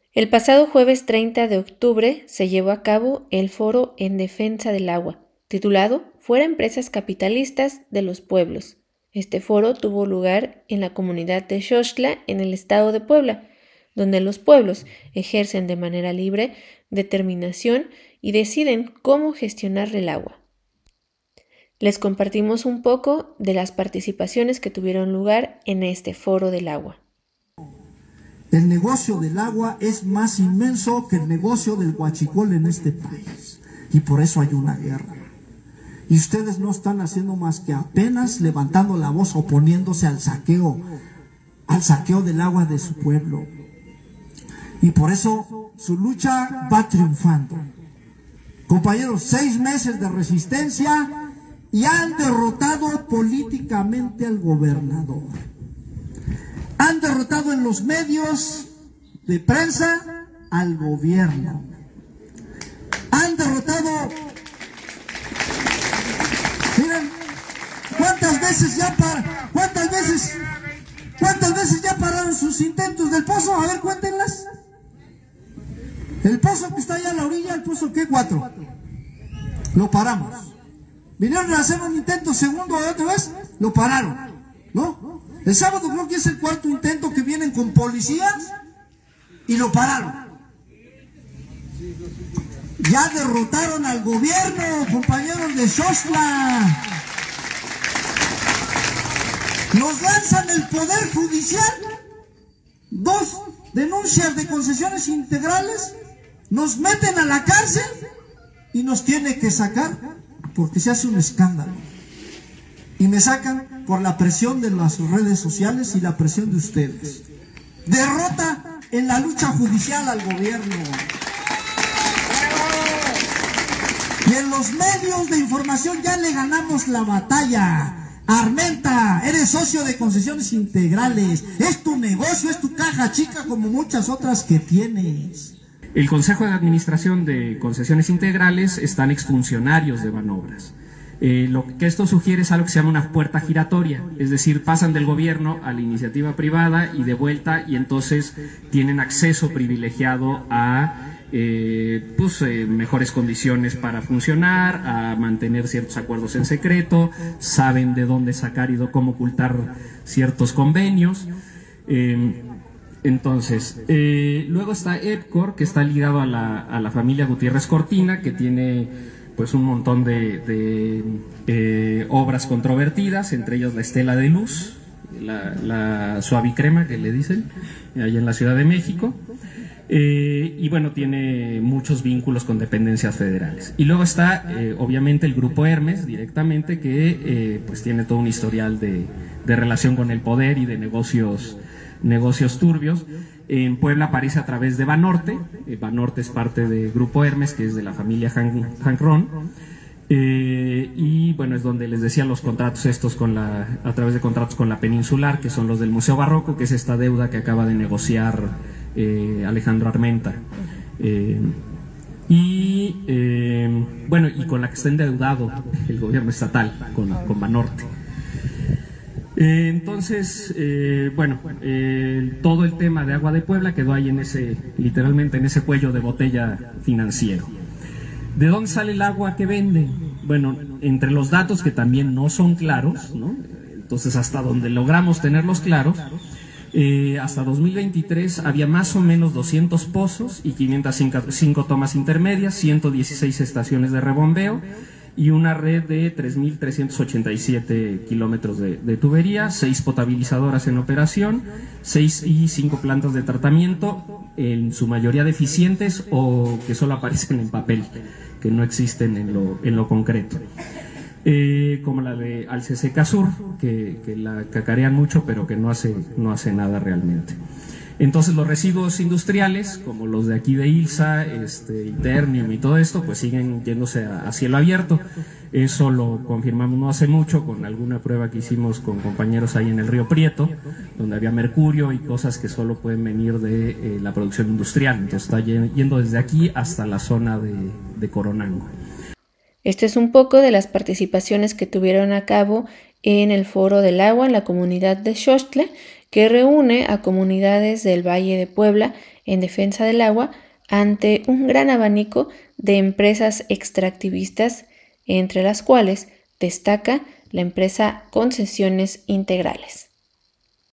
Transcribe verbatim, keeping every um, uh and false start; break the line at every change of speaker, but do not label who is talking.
El pasado jueves treinta de octubre se llevó a cabo el Foro en Defensa del Agua, titulado Fuera Empresas Capitalistas de los Pueblos. Este foro tuvo lugar en la comunidad de Xochitla, en el estado de Puebla, donde los pueblos ejercen de manera libre determinación y deciden cómo gestionar el agua. Les compartimos un poco de las participaciones que tuvieron lugar en este Foro del Agua.
El negocio del agua es más inmenso que el negocio del huachicol en este país, y por eso hay una guerra. Y ustedes no están haciendo más que apenas levantando la voz, oponiéndose al saqueo, al saqueo del agua de su pueblo. Y por eso su lucha va triunfando. Compañeros, seis meses de resistencia y han derrotado políticamente al gobernador. Han derrotado en los medios de prensa al gobierno. Han derrotado... Miren, ¿cuántas veces ya par... ¿Cuántas veces... ¿Cuántas veces ya pararon sus intentos del pozo? A ver, cuéntenlas. El pozo que está allá a la orilla, el pozo que cuatro. Lo paramos. Vinieron a hacer un intento segundo otra vez, lo pararon, ¿no? El sábado creo que es el cuarto intento que vienen con policías y lo pararon. Ya derrotaron al gobierno, compañeros de Xochitla. Nos lanzan el poder judicial, dos denuncias de concesiones integrales, nos meten a la cárcel y nos tiene que sacar porque se hace un escándalo. Y me sacan por la presión de las redes sociales y la presión de ustedes. Derrota en la lucha judicial al gobierno. Y en los medios de información ya le ganamos la batalla. Armenta, eres socio de Concesiones Integrales. Es tu negocio, es tu caja chica como muchas otras que tienes.
El Consejo de Administración de Concesiones Integrales están exfuncionarios de Banobras. Eh, lo que esto sugiere es algo que se llama una puerta giratoria, es decir, pasan del gobierno a la iniciativa privada y de vuelta, y entonces tienen acceso privilegiado a eh, pues, eh, mejores condiciones para funcionar, a mantener ciertos acuerdos en secreto, saben de dónde sacar y de cómo ocultar ciertos convenios. Eh, entonces, eh, luego está EPCOR, que está ligado a la, a la familia Gutiérrez Cortina, que tiene pues un montón de, de eh, obras controvertidas, entre ellas la Estela de Luz, la, la Suavicrema que le dicen, allá en la Ciudad de México, eh, y bueno, tiene muchos vínculos con dependencias federales. Y luego está eh, obviamente el Grupo Hermes directamente, que eh, pues tiene todo un historial de, de relación con el poder y de negocios, negocios turbios. En Puebla aparece a través de Banorte. eh, Banorte es parte del Grupo Hermes, que es de la familia Hank-Ron, eh, y bueno, es donde les decía los contratos estos con la, a través de contratos con la Peninsular, que son los del Museo Barroco, que es esta deuda que acaba de negociar eh, Alejandro Armenta, eh, y eh, bueno, y con la que está endeudado el gobierno estatal, con, con Banorte. Eh, entonces, eh, bueno, eh, todo el tema de Agua de Puebla quedó ahí en ese, literalmente en ese cuello de botella financiero. ¿De dónde sale el agua que venden? Bueno, entre los datos que también no son claros, ¿no? Entonces hasta donde logramos tenerlos claros, eh, hasta dos mil veintitrés había más o menos doscientos pozos y quinientas cinco tomas intermedias, ciento dieciséis estaciones de rebombeo, y una red de tres mil trescientos ochenta y siete kilómetros de, de tubería, seis potabilizadoras en operación, seis y cinco plantas de tratamiento, en su mayoría deficientes o que solo aparecen en papel, que no existen en lo, en lo concreto. Eh, como la de Alceseca Sur, que, que la cacarean mucho, pero que no hace, no hace nada realmente. Entonces los residuos industriales, como los de aquí de ILSA, este, Iternium y todo esto, pues siguen yéndose a, a cielo abierto. Eso lo confirmamos no hace mucho con alguna prueba que hicimos con compañeros ahí en el río Prieto, donde había mercurio y cosas que solo pueden venir de eh, la producción industrial. Entonces está yendo desde aquí hasta la zona de, de Coronango.
Este es un poco de las participaciones que tuvieron a cabo en el Foro del Agua en la comunidad de Xochitla, que reúne a comunidades del Valle de Puebla en defensa del agua ante un gran abanico de empresas extractivistas, entre las cuales destaca la empresa Concesiones Integrales.